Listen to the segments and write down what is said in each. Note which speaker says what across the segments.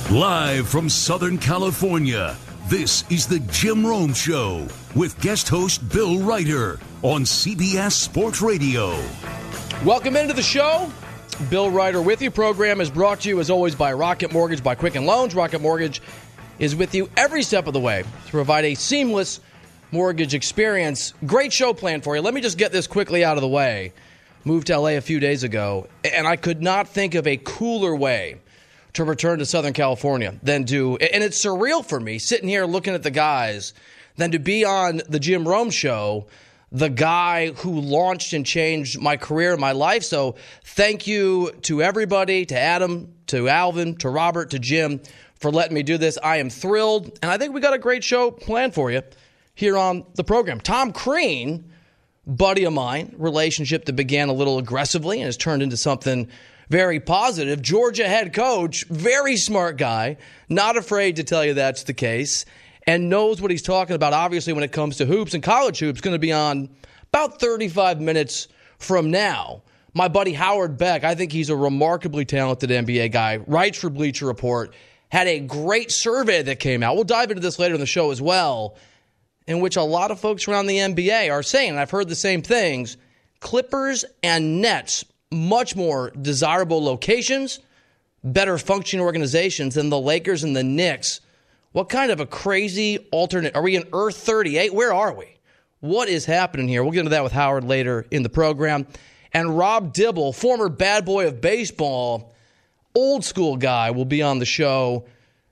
Speaker 1: Live from Southern California, this is the Jim Rome Show with guest host Bill Ryder on CBS Sports Radio.
Speaker 2: Welcome into the show. Bill Ryder with you. Program is brought to you, as always, by Rocket Mortgage, by Quicken Loans. Rocket Mortgage is with you every step of the way to provide a seamless mortgage experience. Great show planned for you. Let me just get this quickly out of the way. Moved to LA a few days ago, and I could not think of a cooler way to return to Southern California than to, and it's surreal for me, sitting here looking at the guys, than to be on the Jim Rome Show, the guy who launched and changed my career and my life. So thank you to everybody, to Adam, to Alvin, to Robert, to Jim, for letting me do this. I am thrilled, and I think we got a great show planned for you here on the program. Tom Crean, buddy of mine, relationship that began a little aggressively and has turned into something very positive. Georgia head coach, very smart guy, not afraid to tell you that's the case, and knows what he's talking about, obviously, when it comes to hoops and college hoops. Going to be on about 35 minutes from now. My buddy Howard Beck, I think he's a remarkably talented NBA guy, writes for Bleacher Report, had a great survey that came out. We'll dive into this later in the show as well, in which a lot of folks around the NBA are saying, and I've heard the same things, Clippers and Nets, much more desirable locations, better functioning organizations than the Lakers and the Knicks. What kind of a crazy alternate? Are we in Earth 38? Where are we? What is happening here? We'll get into that with Howard later in the program. And Rob Dibble, former bad boy of baseball, old school guy, will be on the show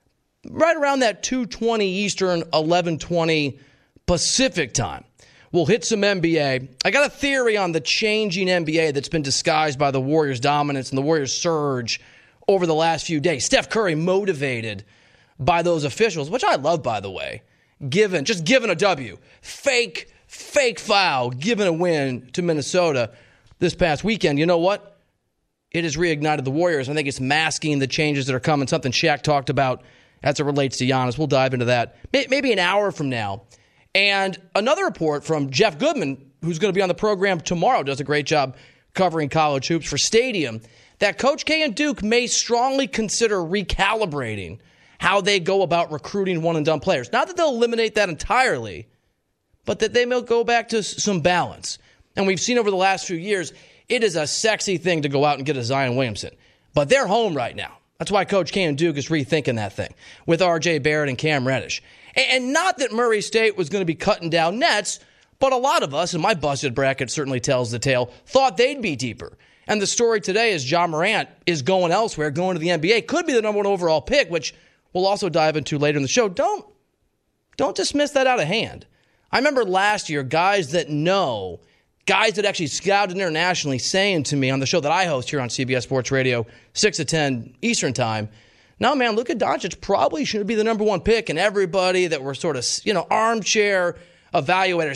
Speaker 2: right around that 2:20 Eastern, 11:20 Pacific time. We'll hit some NBA. I got a theory on the changing NBA that's been disguised by the Warriors' dominance and the Warriors' surge over the last few days. Steph Curry motivated by those officials, which I love, by the way, given a W. Fake foul, given a win to Minnesota this past weekend. You know what? It has reignited the Warriors. I think it's masking the changes that are coming, something Shaq talked about as it relates to Giannis. We'll dive into that maybe an hour from now. And another report from Jeff Goodman, who's going to be on the program tomorrow, does a great job covering college hoops for Stadium, that Coach K and Duke may strongly consider recalibrating how they go about recruiting one-and-done players. Not that they'll eliminate that entirely, but that they may go back to some balance. And we've seen over the last few years, it is a sexy thing to go out and get a Zion Williamson. But they're home right now. That's why Coach K and Duke is rethinking that thing with R.J. Barrett and Cam Reddish. And not that Murray State was going to be cutting down nets, but a lot of us, and my busted bracket certainly tells the tale, thought they'd be deeper. And the story today is Ja Morant is going elsewhere, going to the NBA. Could be the number one overall pick, which we'll also dive into later in the show. Don't dismiss that out of hand. I remember last year, guys that actually scouted internationally saying to me on the show that I host here on CBS Sports Radio, 6 to 10 Eastern Time, no, man, Luka Doncic probably should be the number one pick, and everybody that were sort of, armchair evaluators,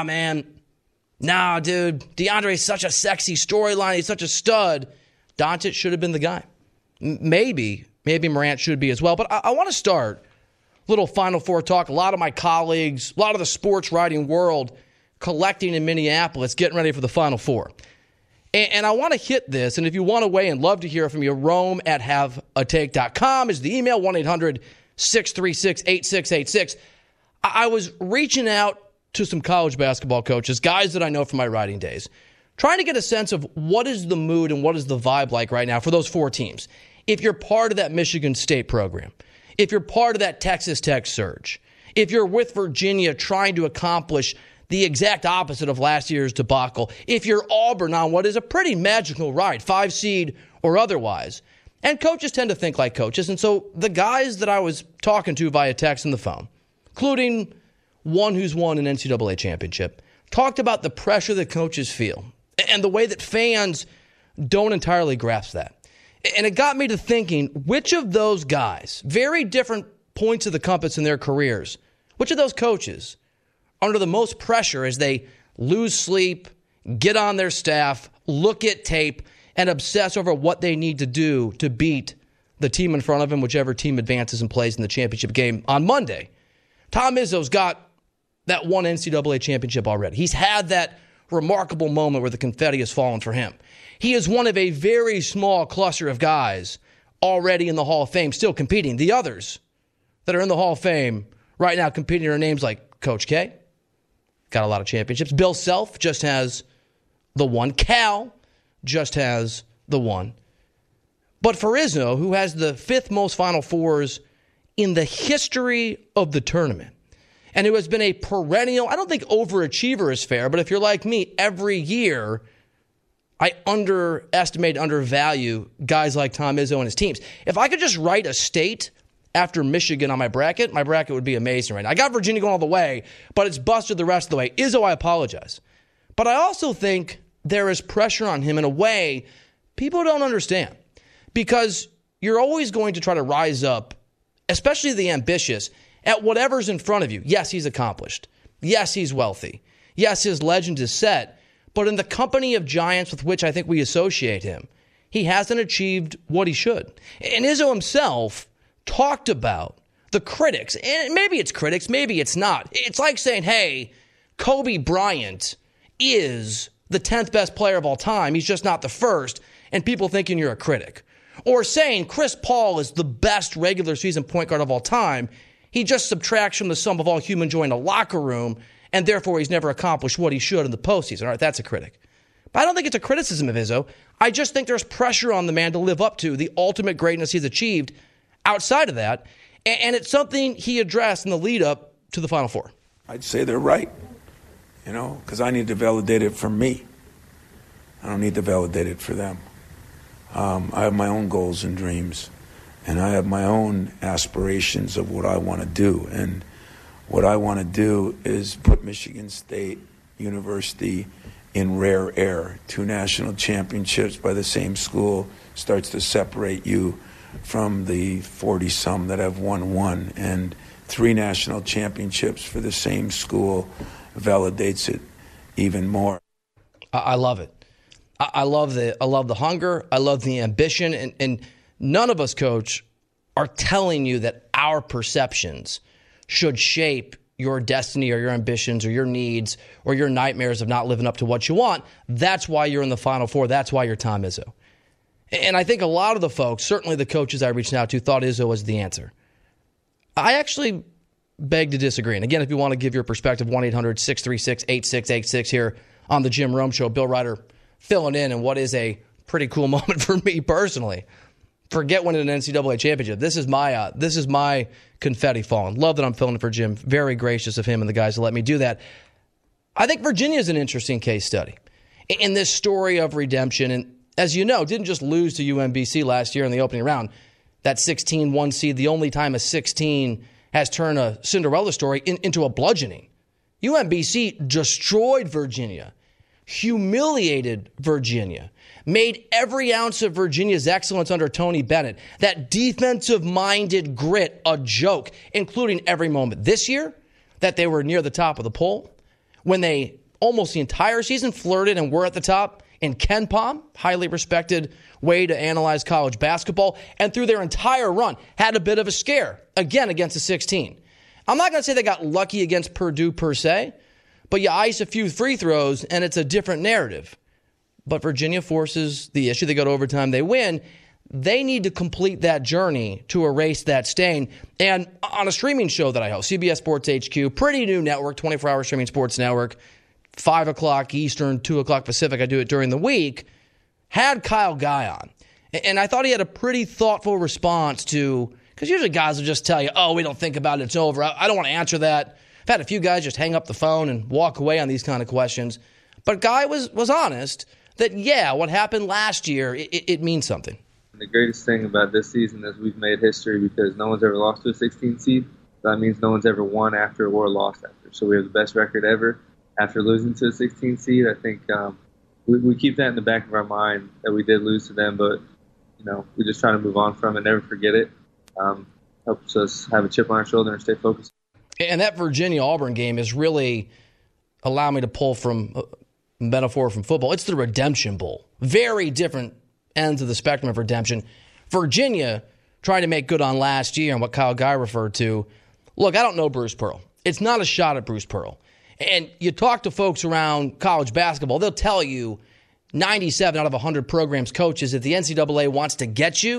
Speaker 2: dude, DeAndre's such a sexy storyline, he's such a stud. Doncic should have been the guy. Maybe Morant should be as well. But I want to start a little Final Four talk. A lot of my colleagues, a lot of the sports writing world collecting in Minneapolis, getting ready for the Final Four. And I want to hit this, and if you want to weigh in, love to hear from you. Rome@haveatake.com is the email, 1-800-636-8686. I was reaching out to some college basketball coaches, guys that I know from my writing days, trying to get a sense of what is the mood and what is the vibe like right now for those four teams. If you're part of that Michigan State program, if you're part of that Texas Tech surge, if you're with Virginia trying to accomplish the exact opposite of last year's debacle, if you're Auburn on what is a pretty magical ride, 5 seed or otherwise. And coaches tend to think like coaches. And so the guys that I was talking to via text and the phone, including one who's won an NCAA championship, talked about the pressure that coaches feel and the way that fans don't entirely grasp that. And it got me to thinking, which of those guys, very different points of the compass in their careers, which of those coaches under the most pressure as they lose sleep, get on their staff, look at tape, and obsess over what they need to do to beat the team in front of them, whichever team advances and plays in the championship game on Monday. Tom Izzo's got that one NCAA championship already. He's had that remarkable moment where the confetti has fallen for him. He is one of a very small cluster of guys already in the Hall of Fame still competing. The others that are in the Hall of Fame right now competing are names like Coach K, got a lot of championships. Bill Self just has the one. Cal just has the one. But for Izzo, who has the 5th most Final Fours in the history of the tournament, and who has been a perennial, I don't think overachiever is fair, but if you're like me, every year I undervalue guys like Tom Izzo and his teams. If I could just write a state after Michigan on my bracket would be amazing right now. I got Virginia going all the way, but it's busted the rest of the way. Izzo, I apologize. But I also think there is pressure on him in a way people don't understand. Because you're always going to try to rise up, especially the ambitious, at whatever's in front of you. Yes, he's accomplished. Yes, he's wealthy. Yes, his legend is set. But in the company of giants with which I think we associate him, he hasn't achieved what he should. And Izzo himself talked about the critics. And maybe it's critics, maybe it's not. It's like saying, hey, Kobe Bryant is the 10th best player of all time. He's just not the first. And people thinking you're a critic. Or saying Chris Paul is the best regular season point guard of all time. He just subtracts from the sum of all human joy in a locker room, and therefore he's never accomplished what he should in the postseason. All right, that's a critic. But I don't think it's a criticism of Izzo. I just think there's pressure on the man to live up to the ultimate greatness he's achieved outside of that, and it's something he addressed in the lead-up to the Final Four.
Speaker 3: I'd say they're right, because I need to validate it for me. I don't need to validate it for them. I have my own goals and dreams, and I have my own aspirations of what I want to do. And what I want to do is put Michigan State University in rare air. 2 national championships by the same school starts to separate you from the 40-some that have won one. And 3 national championships for the same school validates it even more.
Speaker 2: I love it. I love the hunger. I love the ambition. And none of us, Coach, are telling you that our perceptions should shape your destiny or your ambitions or your needs or your nightmares of not living up to what you want. That's why you're in the Final Four. That's why you're Tom Izzo. And I think a lot of the folks, certainly the coaches I reached out to, thought Izzo was the answer. I actually beg to disagree. And again, if you want to give your perspective, 1-800-636-8686 here on the Jim Rome Show. Bill Ryder filling in what is a pretty cool moment for me personally. Forget winning an NCAA championship. This is my confetti falling. Love that I'm filling in for Jim. Very gracious of him and the guys to let me do that. I think Virginia is an interesting case study in this story of redemption. And as you know, didn't just lose to UMBC last year in the opening round. That 16-1 seed, the only time a 16 has turned a Cinderella story into a bludgeoning. UMBC destroyed Virginia. Humiliated Virginia, made every ounce of Virginia's excellence under Tony Bennett, that defensive-minded grit, a joke, including every moment this year that they were near the top of the poll, when they almost the entire season flirted and were at the top in KenPom, highly respected way to analyze college basketball, and through their entire run had a bit of a scare, again against a 16. I'm not going to say they got lucky against Purdue per se, but you ice a few free throws, and it's a different narrative. But Virginia forces the issue. They go to overtime. They win. They need to complete that journey to erase that stain. And on a streaming show that I host, CBS Sports HQ, pretty new network, 24-hour streaming sports network, 5 o'clock Eastern, 2 o'clock Pacific. I do it during the week. Had Kyle Guy on. And I thought he had a pretty thoughtful response to, because usually guys will just tell you, oh, we don't think about it, it's over. I don't want to answer that. I've had a few guys just hang up the phone and walk away on these kind of questions. But Guy was honest that, yeah, what happened last year, it means something.
Speaker 4: The greatest thing about this season is we've made history because no one's ever lost to a 16 seed. That means no one's ever won after or lost after. So we have the best record ever after losing to a 16 seed. I think we keep that in the back of our mind that we did lose to them, but we just try to move on from it, never forget it. Helps us have a chip on our shoulder and stay focused.
Speaker 2: And that Virginia-Auburn game is really allowing me to pull from a metaphor from football. It's the Redemption Bowl. Very different ends of the spectrum of redemption. Virginia trying to make good on last year and what Kyle Guy referred to. Look, I don't know Bruce Pearl. It's not a shot at Bruce Pearl. And you talk to folks around college basketball, they'll tell you 97 out of 100 programs coaches, if the NCAA wants to get you,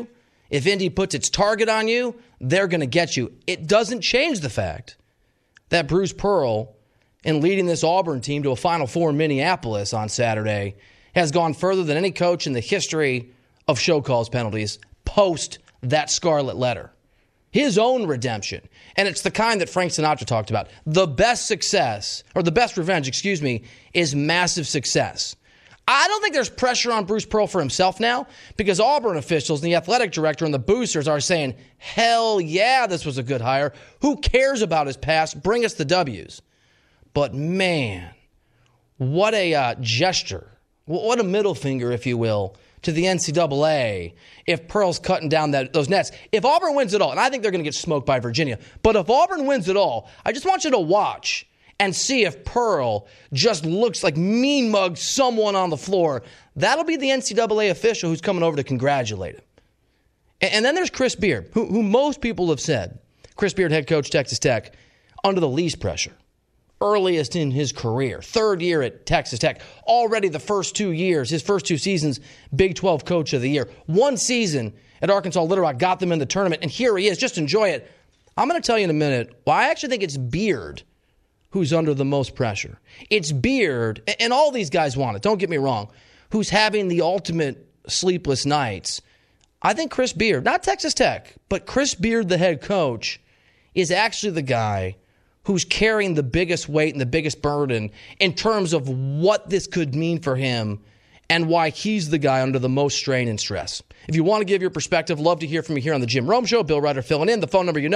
Speaker 2: If Indy puts its target on you, they're going to get you. It doesn't change the fact that Bruce Pearl, in leading this Auburn team to a Final Four in Minneapolis on Saturday, has gone further than any coach in the history of show calls penalties post that scarlet letter. His own redemption. And it's the kind that Frank Sinatra talked about. The best success, or the best revenge, is massive success. I don't think there's pressure on Bruce Pearl for himself now, because Auburn officials and the athletic director and the boosters are saying, hell yeah, this was a good hire. Who cares about his past? Bring us the W's. But man, what a gesture. What a middle finger, if you will, to the NCAA if Pearl's cutting down those nets. If Auburn wins it all, and I think they're going to get smoked by Virginia, but if Auburn wins it all, I just want you to watch and see if Pearl just looks like mean mugged someone on the floor. That'll be the NCAA official who's coming over to congratulate him. And then there's Chris Beard, who most people have said, Chris Beard, head coach, Texas Tech, under the least pressure. Earliest in his career, third year at Texas Tech. Already the first 2 years, his first 2 seasons, Big 12 Coach of the Year. 1 season at Arkansas Little Rock got them in the tournament, and here he is. Just enjoy it. I'm going to tell you in a minute why I actually think it's Beard who's under the most pressure. It's Beard, and all these guys want it, don't get me wrong, who's having the ultimate sleepless nights. I think Chris Beard, not Texas Tech, but Chris Beard, the head coach, is actually the guy who's carrying the biggest weight and the biggest burden in terms of what this could mean for him and why he's the guy under the most strain and stress. If you want to give your perspective, love to hear from you here on the Jim Rome Show. Bill Ryder filling in. The phone number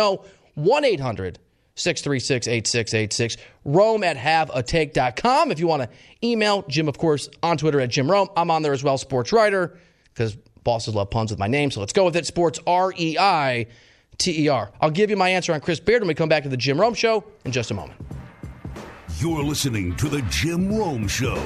Speaker 2: 1-800-636-8686. Rome@haveatake.com. If you want to email Jim, of course, on Twitter at Jim Rome. I'm on there as well, Sports Writer, because bosses love puns with my name, so let's go with it. Sports REITER. I'll give you my answer on Chris Beard when we come back to the Jim Rome Show in just a moment.
Speaker 1: You're listening to the Jim Rome Show.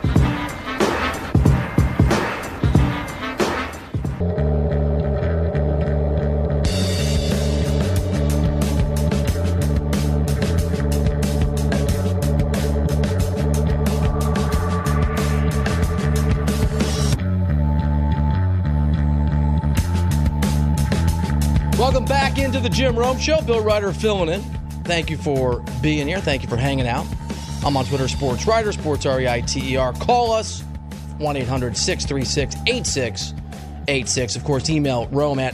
Speaker 2: Welcome back into the Jim Rome Show. Bill Ryder filling in. Thank you for being here. Thank you for hanging out. I'm on Twitter, Sports Writer, Sports REITER. Call us, 1-800-636-8686. Of course, email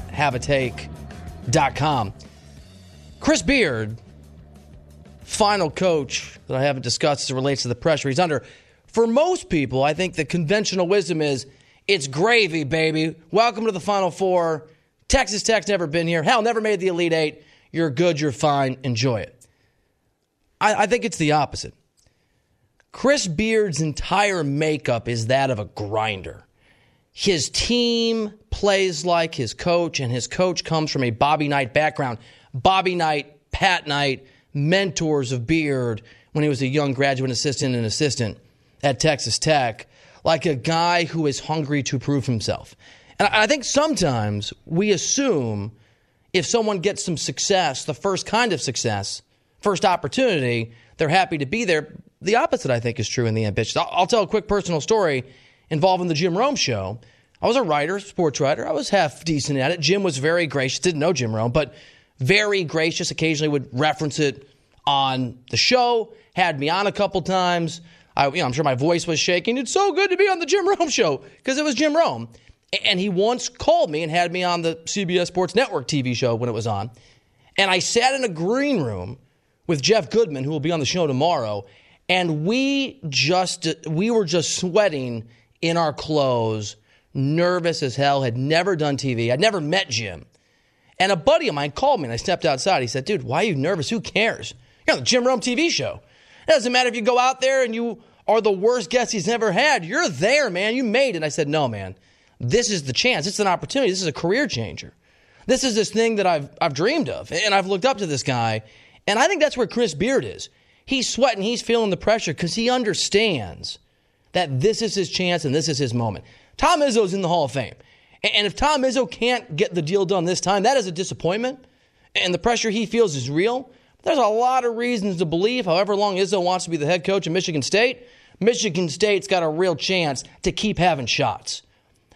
Speaker 2: Rome@haveatake.com. Chris Beard, final coach that I haven't discussed as it relates to the pressure he's under. For most people, I think the conventional wisdom is, it's gravy, baby. Welcome to the Final Four. Texas Tech's never been here. Hell, never made the Elite Eight. You're good, you're fine, enjoy it. I think it's the opposite. Chris Beard's entire makeup is that of a grinder. His team plays like his coach, and his coach comes from a Bobby Knight background. Bobby Knight, Pat Knight, mentors of Beard when he was a young graduate assistant and assistant at Texas Tech, like a guy who is hungry to prove himself. And I think sometimes we assume if someone gets some success, the first kind of success, first opportunity, they're happy to be there. The opposite, I think, is true in the ambitious. I'll tell a quick personal story involving the Jim Rome Show. I was a writer, sports writer. I was half decent at it. Jim was very gracious. Didn't know Jim Rome, but very gracious. Occasionally would reference it on the show. Had me on a couple times. I'm sure my voice was shaking. It's so good to be on the Jim Rome Show because it was Jim Rome. And he once called me and had me on the CBS Sports Network TV show when it was on. And I sat in a green room with Jeff Goodman, who will be on the show tomorrow, and we were just sweating in our clothes, nervous as hell, had never done TV. I'd never met Jim. And a buddy of mine called me, and I stepped outside. He said, dude, why are you nervous? Who cares? You're on the Jim Rome TV show. It doesn't matter if you go out there and you are the worst guest he's ever had. You're there, man. You made it. I said, no, man. This is the chance. It's an opportunity. This is a career changer. This is this thing that I've dreamed of, and I've looked up to this guy, and I think that's where Chris Beard is. He's sweating. He's feeling the pressure because he understands that this is his chance and this is his moment. Tom Izzo's in the Hall of Fame, and if Tom Izzo can't get the deal done this time, that is a disappointment, and the pressure he feels is real. There's a lot of reasons to believe, however long Izzo wants to be the head coach of Michigan State, Michigan State's got a real chance to keep having shots.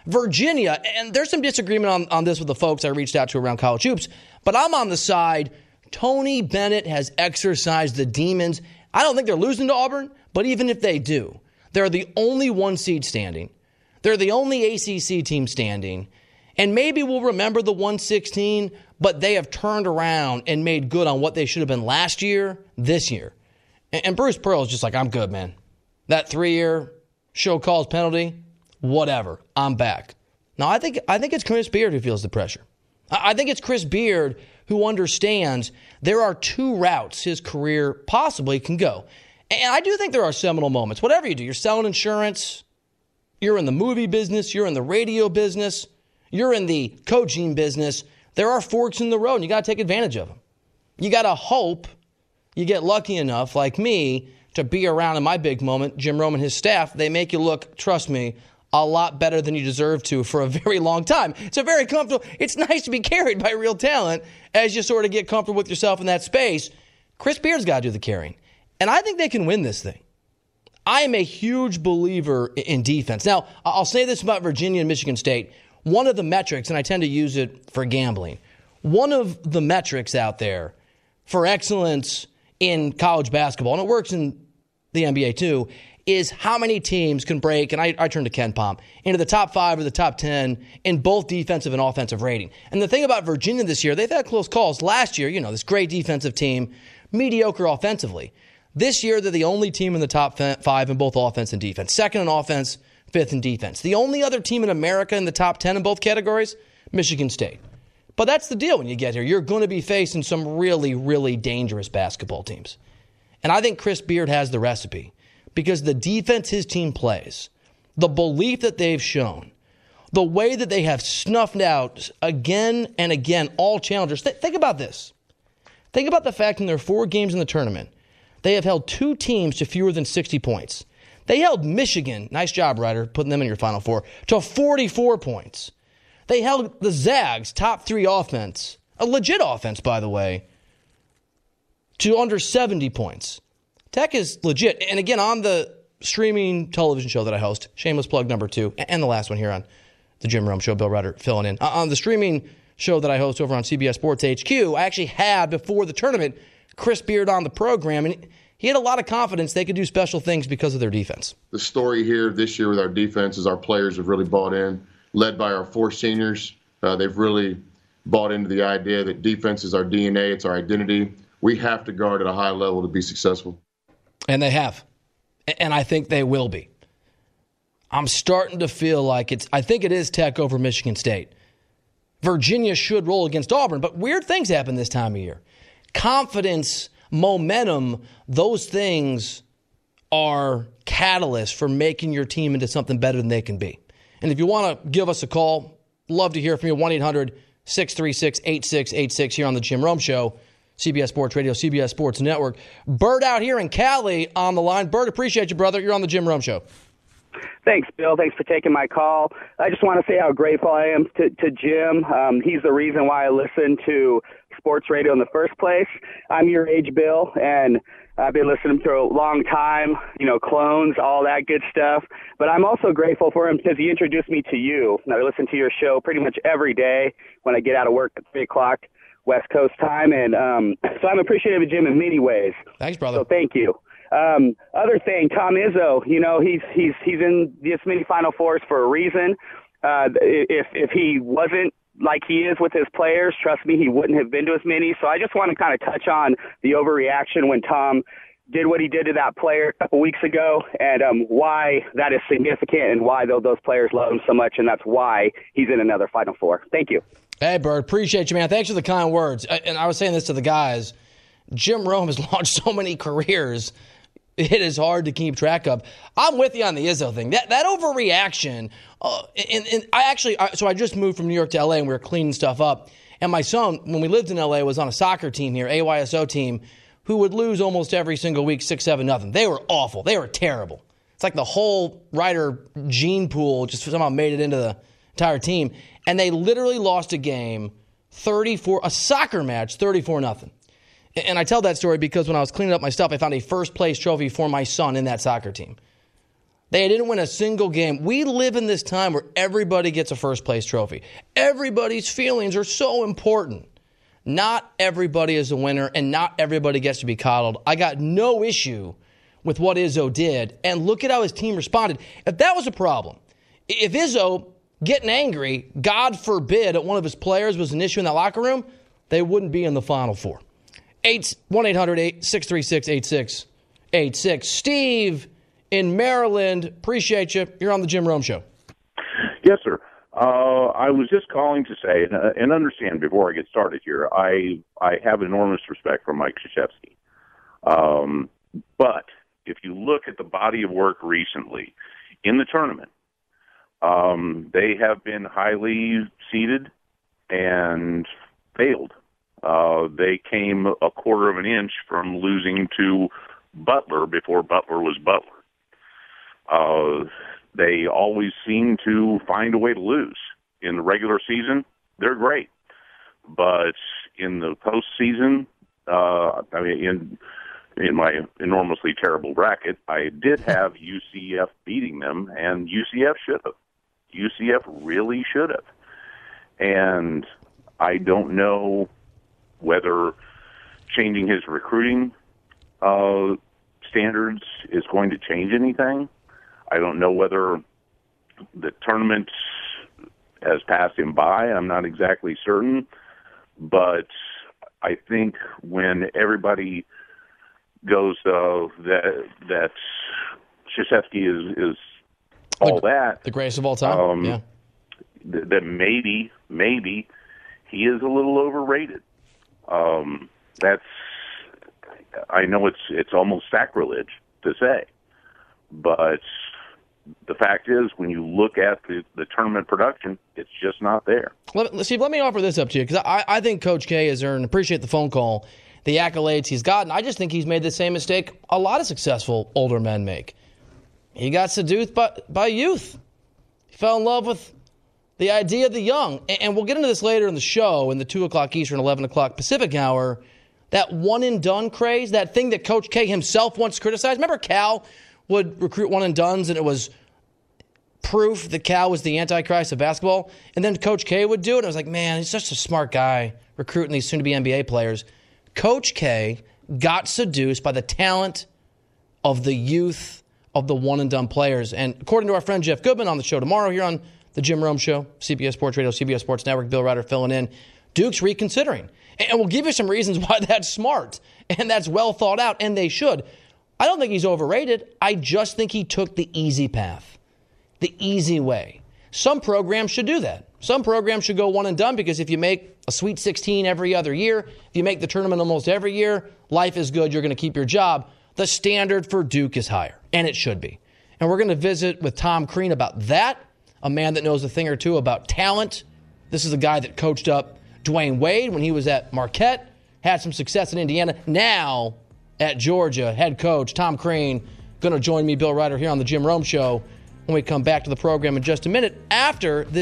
Speaker 2: Virginia, and there's some disagreement on this with the folks I reached out to around college hoops, but I'm on the side, Tony Bennett has exercised the demons. I don't think they're losing to Auburn, but even if they do, they're the only one seed standing. They're the only ACC team standing. And maybe we'll remember the 116, but they have turned around and made good on what they should have been last year, this year. And Bruce Pearl is just like, I'm good, man. That 3-year show cause penalty, whatever. I'm back. Now, I think it's Chris Beard who feels the pressure. I think it's Chris Beard who understands there are 2 routes his career possibly can go. And I do think there are seminal moments. Whatever you do, you're selling insurance, you're in the movie business, you're in the radio business, you're in the coaching business. There are forks in the road, and you got to take advantage of them. You got to hope you get lucky enough, like me, to be around in my big moment. Jim Rome and his staff, they make you look, trust me, a lot better than you deserve to for a very long time. It's a very comfortable. It's nice to be carried by real talent as you sort of get comfortable with yourself in that space. Chris Beard's got to do the carrying. And I think they can win this thing. I am a huge believer in defense. Now, I'll say this about Virginia and Michigan State. One of the metrics, and I tend to use it for gambling, one of the metrics out there for excellence in college basketball, and it works in the NBA too, is how many teams can break, and I turn to Ken Pom, into the top 5 or the top 10 in both defensive and offensive rating. And the thing about Virginia this year, they've had close calls. Last year, this great defensive team, mediocre offensively. This year, they're the only team in the top 5 in both offense and defense. Second in offense, 5th in defense. The only other team in America in the top 10 in both categories, Michigan State. But that's the deal when you get here. You're going to be facing some really, really dangerous basketball teams. And I think Chris Beard has the recipe because the defense his team plays, the belief that they've shown, the way that they have snuffed out again and again all challengers. Think about this. Think about the fact in their 4 games in the tournament, they have held 2 teams to fewer than 60 points. They held Michigan, nice job, Ryder, putting them in your Final Four, to 44 points. They held the Zags, top 3 offense, a legit offense, by the way, to under 70 points. Tech is legit. And again, on the streaming television show that I host, shameless plug number 2, and the last one here on the Jim Rome Show, Bill Ryder filling in. On the streaming show that I host over on CBS Sports HQ, I actually had, before the tournament, Chris Beard on the program, and he had a lot of confidence they could do special things because of their defense.
Speaker 5: The story here this year with our defense is our players have really bought in, led by our 4 seniors. They've really bought into the idea that defense is our DNA, it's our identity. We have to guard at a high level to be successful.
Speaker 2: And they have. And I think they will be. I'm starting to feel like I think it is Tech over Michigan State. Virginia should roll against Auburn, but weird things happen this time of year. Confidence, momentum, those things are catalysts for making your team into something better than they can be. And if you want to give us a call, love to hear from you. 1-800-636-8686 here on the Jim Rome Show, CBS Sports Radio, CBS Sports Network. Bert out here in Cali on the line. Bert, appreciate you, brother. You're on the Jim Rome Show.
Speaker 6: Thanks, Bill. Thanks for taking my call. I just want to say how grateful I am to Jim. He's the reason why I listen to sports radio in the first place. I'm your age, Bill, and I've been listening for a long time, clones, all that good stuff. But I'm also grateful for him because he introduced me to you. I listen to your show pretty much every day when I get out of work at 3 o'clock West Coast time. And so I'm appreciative of Jim in many ways.
Speaker 2: Thanks, brother.
Speaker 6: So thank you. Other thing, Tom Izzo, he's in this many Final Fours for a reason. If he wasn't like he is with his players, trust me, he wouldn't have been to as many. So I just want to kind of touch on the overreaction when Tom did what he did to that player a couple weeks ago, and why that is significant and why those players love him so much, and that's why he's in another Final Four. Thank you.
Speaker 2: Hey, Bird, appreciate you, man. Thanks for the kind words. And I was saying this to the guys. Jim Rome has launched so many careers, it is hard to keep track of. I'm with you on the Izzo thing. That overreaction, so I just moved from New York to L.A. and we were cleaning stuff up. And my son, when we lived in L.A., was on a soccer team here, AYSO team, who would lose almost every single week 6-7-0. They were awful. They were terrible. It's like the whole Ryder gene pool just somehow made it into the entire team. And they literally lost a game, a soccer match, 34-0. And I tell that story because when I was cleaning up my stuff, I found a first-place trophy for my son in that soccer team. They didn't win a single game. We live in this time where everybody gets a first-place trophy. Everybody's feelings are so important. Not everybody is a winner, and not everybody gets to be coddled. I got no issue with what Izzo did, and look at how his team responded. If that was a problem, if Izzo getting angry, God forbid, at one of his players was an issue in that locker room, they wouldn't be in the Final Four. 1-800-636-8686. Steve in Maryland, appreciate you. You're on the Jim Rome Show.
Speaker 7: Yes, sir. I was just calling to say, and understand before I get started here, I have enormous respect for Mike Krzyzewski. But if you look at the body of work recently in the tournament, they have been highly seeded and failed. They came a quarter of an inch from losing to Butler before Butler was Butler. They always seem to find a way to lose. In the regular season, they're great. But in the postseason, in my enormously terrible bracket, I did have UCF beating them, and UCF should have. UCF really should have. And I don't know whether changing his recruiting standards is going to change anything. I don't know whether the tournament has passed him by. I'm not exactly certain. But I think when everybody goes that Krzyzewski is all that.
Speaker 2: The greatest of all time? Yeah.
Speaker 7: That maybe he is a little overrated. I know it's almost sacrilege to say, but the fact is, when you look at the tournament production, it's just not there.
Speaker 2: Steve, let me offer this up to you, because I think Coach K has earned, appreciate the phone call, the accolades he's gotten. I just think he's made the same mistake a lot of successful older men make. He got seduced by youth. He fell in love with the idea of the young. And we'll get into this later in the show, in the 2 o'clock Eastern, 11 o'clock Pacific hour, that one-and-done craze, that thing that Coach K himself once criticized. Remember Cal would recruit one-and-dones, and it was proof that Cal was the Antichrist of basketball? And then Coach K would do it, and I was like, man, he's such a smart guy recruiting these soon-to-be NBA players. Coach K got seduced by the talent of the youth of the one-and-done players. And according to our friend Jeff Goodman on the show tomorrow here on the Jim Rome Show, CBS Sports Radio, CBS Sports Network, Bill Ryder filling in, Duke's reconsidering. And we'll give you some reasons why that's smart and that's well thought out, and they should. I don't think he's overrated. I just think he took the easy path, the easy way. Some programs should do that. Some programs should go one and done, because if you make a Sweet 16 every other year, if you make the tournament almost every year, life is good, you're going to keep your job. The standard for Duke is higher, and it should be. And we're going to visit with Tom Crean about that, a man that knows a thing or two about talent. This is a guy that coached up Dwayne Wade when he was at Marquette, had some success in Indiana. Now at Georgia, head coach Tom Crean going to join me, Bill Ryder, here on the Jim Rome Show when we come back to the program in just a minute after the...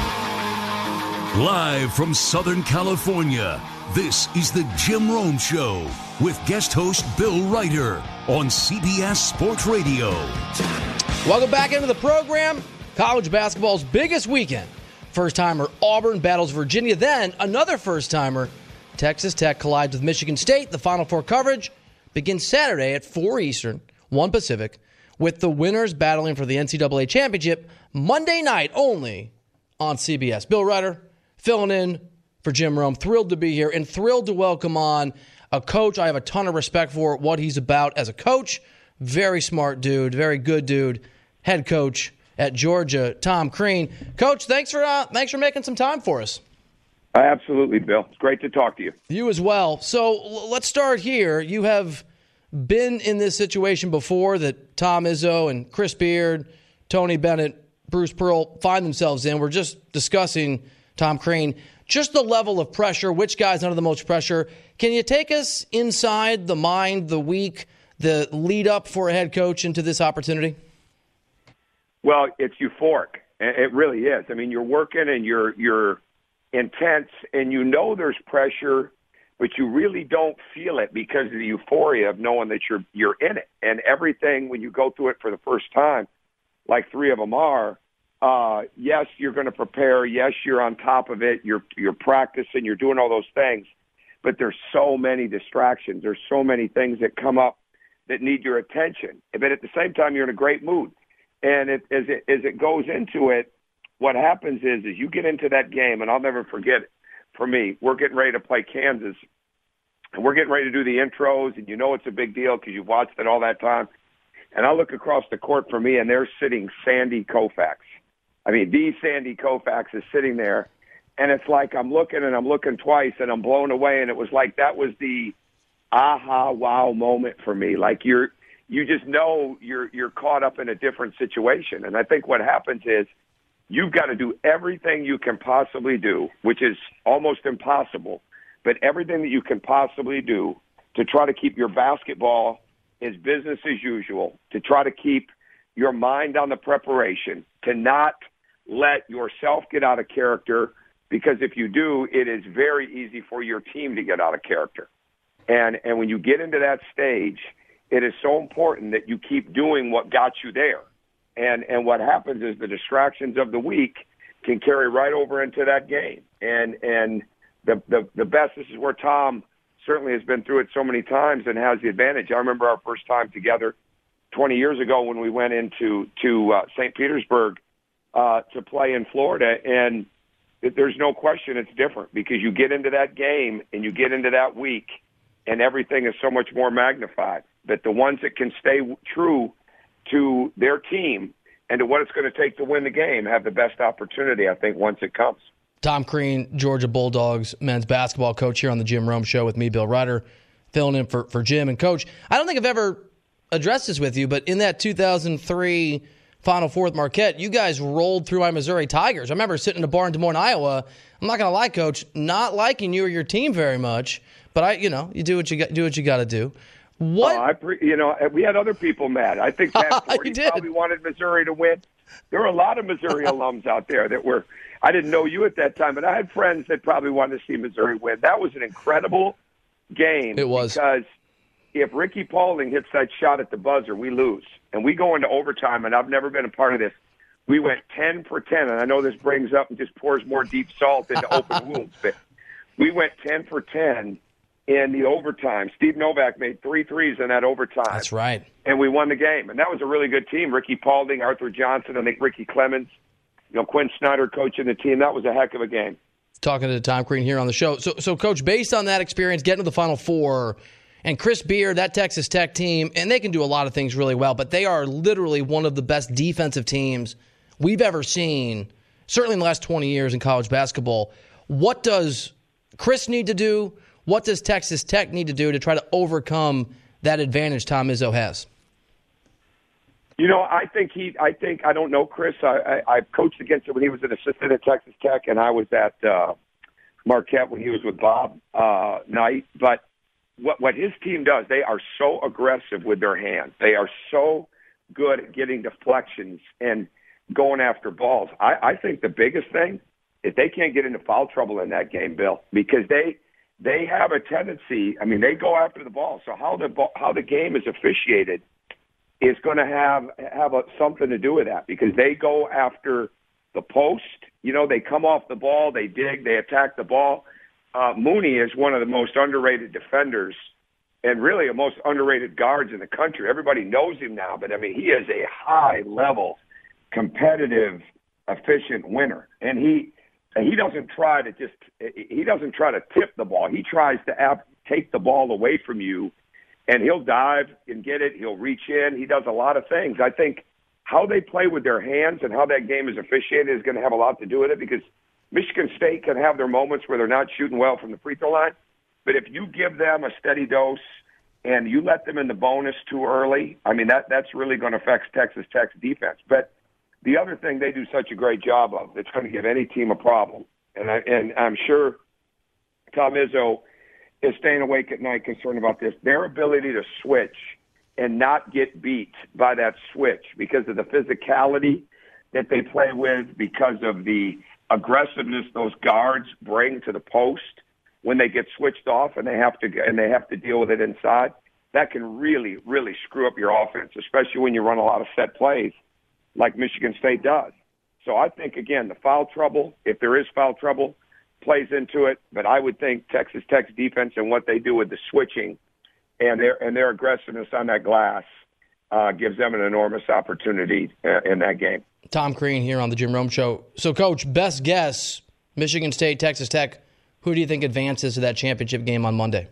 Speaker 1: Live from Southern California, this is the Jim Rome Show with guest host Bill Ryder on CBS Sports Radio.
Speaker 2: Welcome back into the program. College basketball's biggest weekend. First-timer Auburn battles Virginia. Then another first-timer, Texas Tech, collides with Michigan State. The Final Four coverage begins Saturday at 4 Eastern, 1 Pacific, with the winners battling for the NCAA championship Monday night only on CBS. Bill Ryder filling in for Jim Rome. Thrilled to be here and thrilled to welcome on a coach I have a ton of respect for, what he's about as a coach. Very smart dude, very good dude, head coach at Georgia, Tom Crean. Coach, thanks for making some time for us.
Speaker 8: Absolutely, Bill. It's great to talk to you.
Speaker 2: You as well. So let's start here. You have been in this situation before that Tom Izzo and Chris Beard, Tony Bennett, Bruce Pearl find themselves in. We're just discussing, Tom Crean, just the level of pressure, which guy's under the most pressure. Can you take us inside the mind, the week, the lead up for a head coach into this opportunity?
Speaker 8: Well, it's euphoric. It really is. I mean, you're working and you're intense, and you know there's pressure, but you really don't feel it because of the euphoria of knowing that you're in it. And everything, when you go through it for the first time, like three of them are, yes, you're going to prepare. Yes, you're on top of it. You're practicing. You're doing all those things. But there's so many distractions. There's so many things that come up that need your attention. But at the same time, you're in a great mood. And as it goes into it, what happens is you get into that game, and I'll never forget it. For me, we're getting ready to play Kansas, and we're getting ready to do the intros, and you know it's a big deal because you've watched it all that time. And I look across the court for me, and there's sitting Sandy Koufax. I mean, the Sandy Koufax is sitting there, and it's like I'm looking twice, and I'm blown away, and it was like that was the aha, wow moment for me. Like you just know you're caught up in a different situation. And I think what happens is you've got to do everything you can possibly do, which is almost impossible, but everything that you can possibly do to try to keep your basketball as business as usual, to try to keep your mind on the preparation, to not let yourself get out of character, because if you do, it is very easy for your team to get out of character. And when you get into that stage, it is so important that you keep doing what got you there. And what happens is the distractions of the week can carry right over into that game. And the best, this is where Tom certainly has been through it so many times and has the advantage. I remember our first time together 20 years ago when we went into St. Petersburg to play in Florida, and there's no question it's different because you get into that game and you get into that week and everything is so much more magnified. But the ones that can stay true to their team and to what it's going to take to win the game have the best opportunity, I think, once it comes.
Speaker 2: Tom Crean, Georgia Bulldogs men's basketball coach here on the Jim Rome Show with me, Bill Ryder, filling in for Jim. And, Coach, I don't think I've ever addressed this with you, but in that 2003 Final Four with Marquette, you guys rolled through my Missouri Tigers. I remember sitting in a bar in Des Moines, Iowa. I'm not going to lie, Coach, not liking you or your team very much, but you do what you got to do. What?
Speaker 8: We had other people mad. I think Pat Forty probably wanted Missouri to win. There were a lot of Missouri alums out there that were. I didn't know you at that time, but I had friends that probably wanted to see Missouri win. That was an incredible game.
Speaker 2: It was.
Speaker 8: Because if Ricky Paulding hits that shot at the buzzer, we lose. And we go into overtime, and I've never been a part of this. We went 10 for 10, and I know this brings up and just pours more deep salt into open wounds, but we went 10 for 10 in the overtime. Steve Novak made 3 threes in that overtime.
Speaker 2: That's right.
Speaker 8: And we won the game. And that was a really good team. Ricky Paulding, Arthur Johnson, I think Ricky Clemens, Quinn Snyder coaching the team. That was a heck of a game.
Speaker 2: Talking to Tom Crean here on the show. So Coach, based on that experience, getting to the Final Four, and Chris Beard, that Texas Tech team, and they can do a lot of things really well, but they are literally one of the best defensive teams we've ever seen, certainly in the last 20 years in college basketball. What does Chris need to do? What does Texas Tech need to do to try to overcome that advantage Tom Izzo has?
Speaker 8: I don't know Chris. I coached against him when he was an assistant at Texas Tech, and I was at Marquette when he was with Bob Knight. But what his team does, they are so aggressive with their hands. They are so good at getting deflections and going after balls. I think the biggest thing is they can't get into foul trouble in that game, Bill, because they have a tendency. I mean, they go after the ball. So how the game is officiated is going to have something to do with that, because they go after the post. They come off the ball, they dig, they attack the ball. Mooney is one of the most underrated defenders and really the most underrated guards in the country. Everybody knows him now, but, I mean, he is a high-level, competitive, efficient winner. And he doesn't try to tip the ball. He tries to take the ball away from you, and he'll dive and get it. He'll reach in. He does a lot of things. I think how they play with their hands and how that game is officiated is going to have a lot to do with it, because Michigan State can have their moments where they're not shooting well from the free throw line. But if you give them a steady dose and you let them in the bonus too early, I mean, that's really going to affect Texas Tech's defense. But the other thing they do such a great job of, it's going to give any team a problem. And I'm sure Tom Izzo is staying awake at night concerned about this. Their ability to switch and not get beat by that switch because of the physicality that they play with, because of the aggressiveness those guards bring to the post when they get switched off and they have to deal with it inside. That can really, really screw up your offense, especially when you run a lot of set plays. like Michigan State does. So I think, again, the foul trouble, if there is foul trouble, plays into it. But I would think Texas Tech's defense and what they do with the switching and their aggressiveness on that glass gives them an enormous opportunity in that game.
Speaker 2: Tom Crean here on the Jim Rome Show. So, Coach, best guess, Michigan State, Texas Tech, who do you think advances to that championship game on Monday?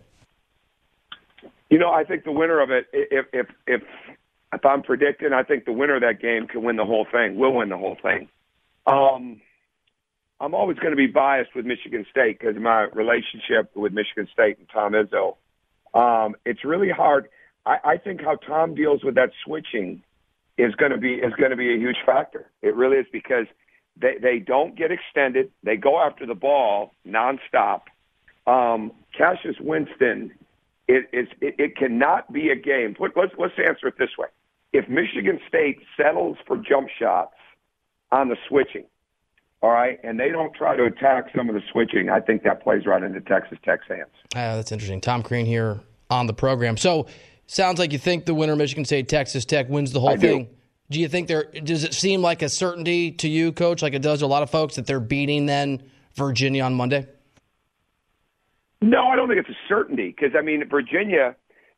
Speaker 8: I think the winner of it, if I'm predicting, I think the winner of that game can win the whole thing, will win the whole thing. I'm always going to be biased with Michigan State because of my relationship with Michigan State and Tom Izzo. It's really hard. I think how Tom deals with that switching is going to be a huge factor. It really is, because they don't get extended. They go after the ball nonstop. Cassius Winston, it cannot be a game. Let's answer it this way. If Michigan State settles for jump shots on the switching, all right, and they don't try to attack some of the switching, I think that plays right into Texas Tech's hands.
Speaker 2: That's interesting. Tom Crean here on the program. So, sounds like you think the winner, Michigan State, Texas Tech, wins the whole thing. Do you think does it seem like a certainty to you, Coach, like it does to a lot of folks, that they're beating then Virginia on Monday?
Speaker 8: No, I don't think it's a certainty because, Virginia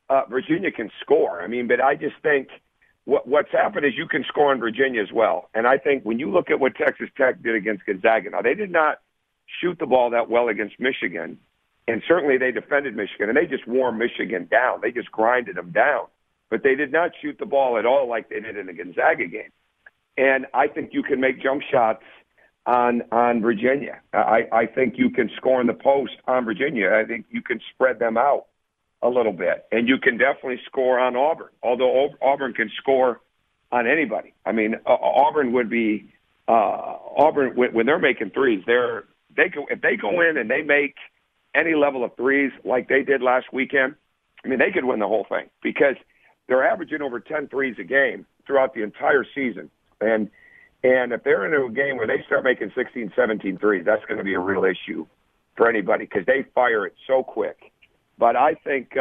Speaker 8: can score. But I just think what's happened is you can score in Virginia as well. And I think when you look at what Texas Tech did against Gonzaga, now they did not shoot the ball that well against Michigan, and certainly they defended Michigan, and they just wore Michigan down. They just grinded them down. But they did not shoot the ball at all like they did in the Gonzaga game. And I think you can make jump shots on Virginia. I think you can score in the post on Virginia. I think you can spread them out a little bit. And you can definitely score on Auburn, although Auburn can score on anybody. Auburn would be Auburn, when they're making threes, if they go in and they make any level of threes like they did last weekend, they could win the whole thing because they're averaging over 10 threes a game throughout the entire season. And if they're into a game where they start making 16, 17 threes, that's going to be a real issue for anybody because they fire it so quick. But I think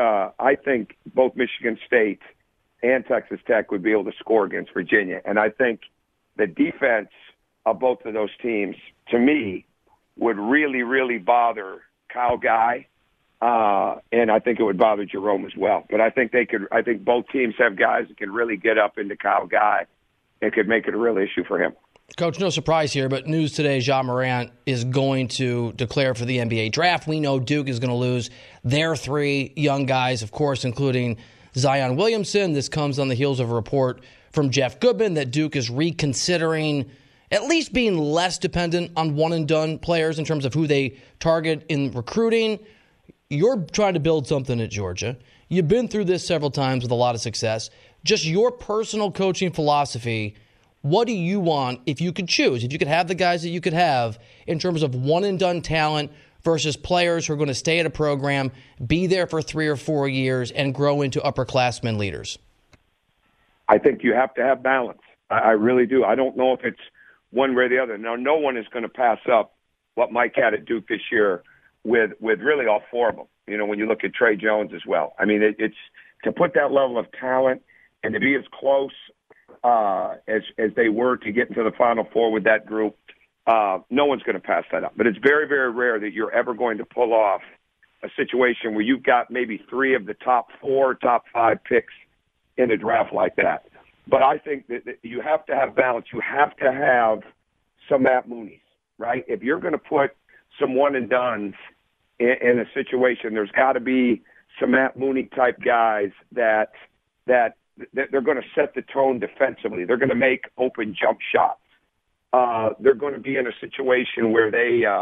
Speaker 8: both Michigan State and Texas Tech would be able to score against Virginia. And I think the defense of both of those teams, to me, would really, really bother Kyle Guy. And I think it would bother Jerome as well. But I think both teams have guys that can really get up into Kyle Guy and could make it a real issue for him.
Speaker 2: Coach, no surprise here, but news today, Ja Morant is going to declare for the NBA draft. We know Duke is going to lose their three young guys, of course, including Zion Williamson. This comes on the heels of a report from Jeff Goodman that Duke is reconsidering at least being less dependent on one-and-done players in terms of who they target in recruiting. You're trying to build something at Georgia. You've been through this several times with a lot of success. Just your personal coaching philosophy, what do you want if you could choose? If you could have the guys that you could have in terms of one-and-done talent versus players who are going to stay at a program, be there for 3 or 4 years, and grow into upperclassmen leaders?
Speaker 8: I think you have to have balance. I really do. I don't know if it's one way or the other. Now, no one is going to pass up what Mike had at Duke this year with really all four of them. When you look at Trey Jones as well. It's to put that level of talent and to be as close as they were to get into the Final Four with that group, no one's going to pass that up. But it's very, very rare that you're ever going to pull off a situation where you've got maybe 3 of the top 4, top 5 picks in a draft like that. But I think that you have to have balance. You have to have some Matt Mooneys, right? If you're going to put some one-and-dones in a situation, there's got to be some Matt Mooney type guys that they're going to set the tone defensively. They're going to make open jump shots. They're going to be in a situation where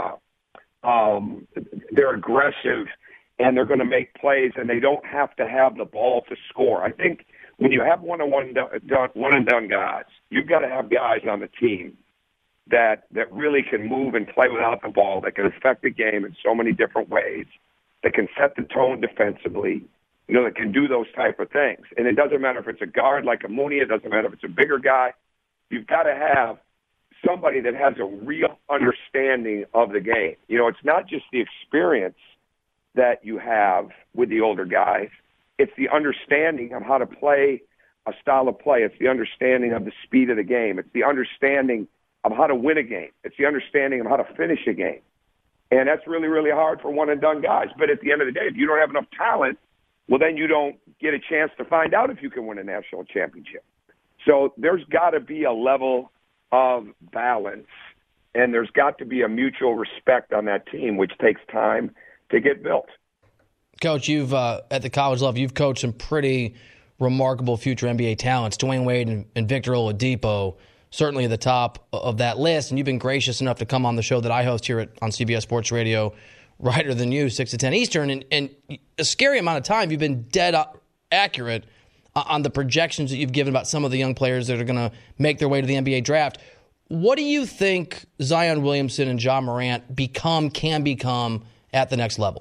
Speaker 8: they're aggressive and they're going to make plays, and they don't have to have the ball to score. I think when you have one-and-done guys, you've got to have guys on the team that really can move and play without the ball, that can affect the game in so many different ways, that can set the tone defensively, that can do those type of things. And it doesn't matter if it's a guard like a Mooney. It doesn't matter if it's a bigger guy. You've got to have somebody that has a real understanding of the game. It's not just the experience that you have with the older guys. It's the understanding of how to play a style of play. It's the understanding of the speed of the game. It's the understanding of how to win a game. It's the understanding of how to finish a game. And that's really, really hard for one-and-done guys. But at the end of the day, if you don't have enough talent, well, then you don't get a chance to find out if you can win a national championship. So there's got to be a level of balance, and there's got to be a mutual respect on that team, which takes time to get built.
Speaker 2: Coach, you've at the college level, you've coached some pretty remarkable future NBA talents, Dwayne Wade and Victor Oladipo, certainly at the top of that list. And you've been gracious enough to come on the show that I host here on CBS Sports Radio, Righter Than You, 6 to 10 Eastern. And a scary amount of time, you've been dead accurate on the projections that you've given about some of the young players that are going to make their way to the NBA draft. What do you think Zion Williamson and Ja Morant can become at the next level?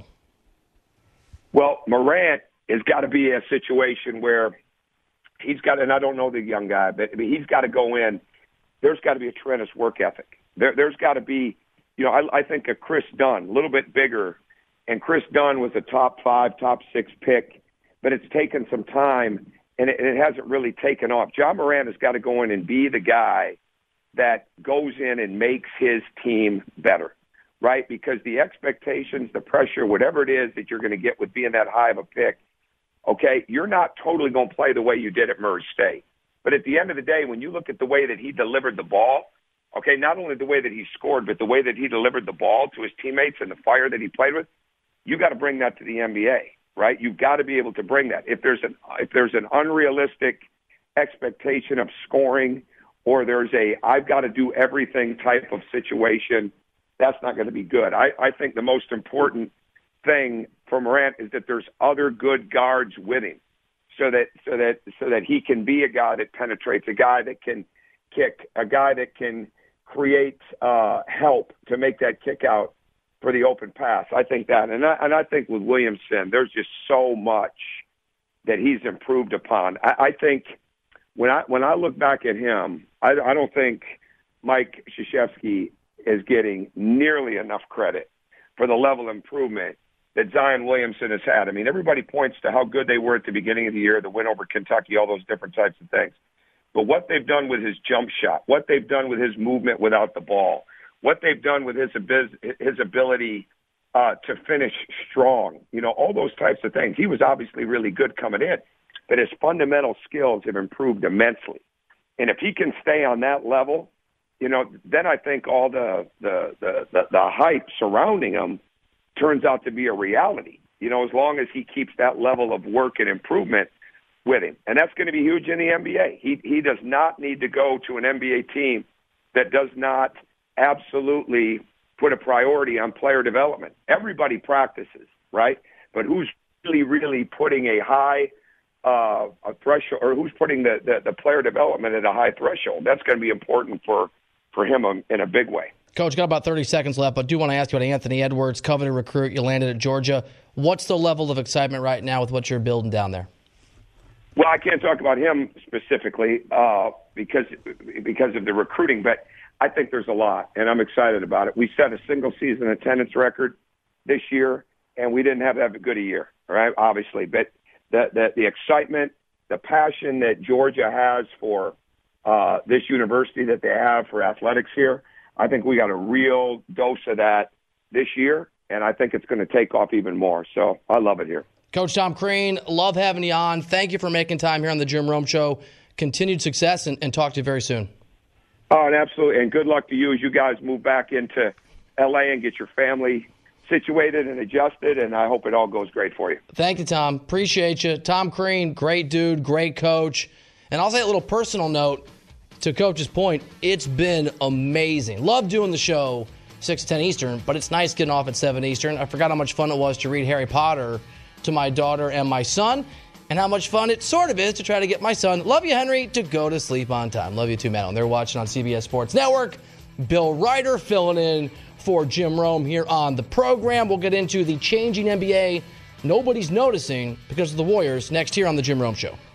Speaker 8: Well, Morant has got to be a situation where he's got, and I don't know the young guy, but I mean, he's got to go in. There's got to be a tremendous work ethic. There's got to be, I think of Chris Dunn, a little bit bigger, and Chris Dunn was a top 5, top 6 pick, but it's taken some time, and it hasn't really taken off. Ja Morant has got to go in and be the guy that goes in and makes his team better, right? Because the expectations, the pressure, whatever it is that you're going to get with being that high of a pick, okay, you're not totally going to play the way you did at Murray State. But at the end of the day, when you look at the way that he delivered the ball, okay, not only the way that he scored, but the way that he delivered the ball to his teammates and the fire that he played with, you got to bring that to the NBA, right? You've got to be able to bring that. If there's an unrealistic expectation of scoring, or there's I've got to do everything type of situation, that's not going to be good. I think the most important thing for Morant is that there's other good guards with him, so that he can be a guy that penetrates, a guy that can kick, a guy that can create help to make that kick out for the open pass. I think that, and I think with Williamson, there's just so much that he's improved upon. I think when I look back at him, I don't think Mike Krzyzewski is getting nearly enough credit for the level of improvement that Zion Williamson has had. I mean, everybody points to how good they were at the beginning of the year, the win over Kentucky, all those different types of things. But what they've done with his jump shot, what they've done with his movement without the ball, what they've done with his ability to finish strong, all those types of things. He was obviously really good coming in, but his fundamental skills have improved immensely. And if he can stay on that level, then I think all the hype surrounding him turns out to be a reality, as long as he keeps that level of work and improvement with him. And that's going to be huge in the NBA. He does not need to go to an NBA team that does not absolutely put a priority on player development. Everybody practices, right? But who's really putting a high a threshold, or who's putting the player development at a high threshold? That's going to be important for him in a big way.
Speaker 2: Coach, got about 30 seconds left, but I do want to ask you about Anthony Edwards, coveted recruit. You landed at Georgia. What's the level of excitement right now with what you're building down there?
Speaker 8: Well, I can't talk about him specifically because of the recruiting, but I think there's a lot, and I'm excited about it. We set a single-season attendance record this year, and we didn't have that good a year, right? Obviously, but the excitement, the passion that Georgia has for this university that they have for athletics here, I think we got a real dose of that this year, and I think it's going to take off even more. So I love it here.
Speaker 2: Coach Tom Crean, love having you on. Thank you for making time here on the Jim Rome Show. Continued success, and talk to you very soon.
Speaker 8: Oh, and absolutely. And good luck to you as you guys move back into L.A. and get your family situated and adjusted, and I hope it all goes great for you.
Speaker 2: Thank you, Tom. Appreciate you. Tom Crean, great dude, great coach. And I'll say a little personal note to Coach's point. It's been amazing. Love doing the show 6 to 10 Eastern, but it's nice getting off at 7 Eastern. I forgot how much fun it was to read Harry Potter to my daughter and my son, and how much fun it sort of is to try to get my son, love you, Henry, to go to sleep on time. Love you too, man. They're watching on CBS Sports Network. Bill Righter filling in for Jim Rome here on the program. We'll get into the changing NBA nobody's noticing because of the Warriors next here on the Jim Rome Show.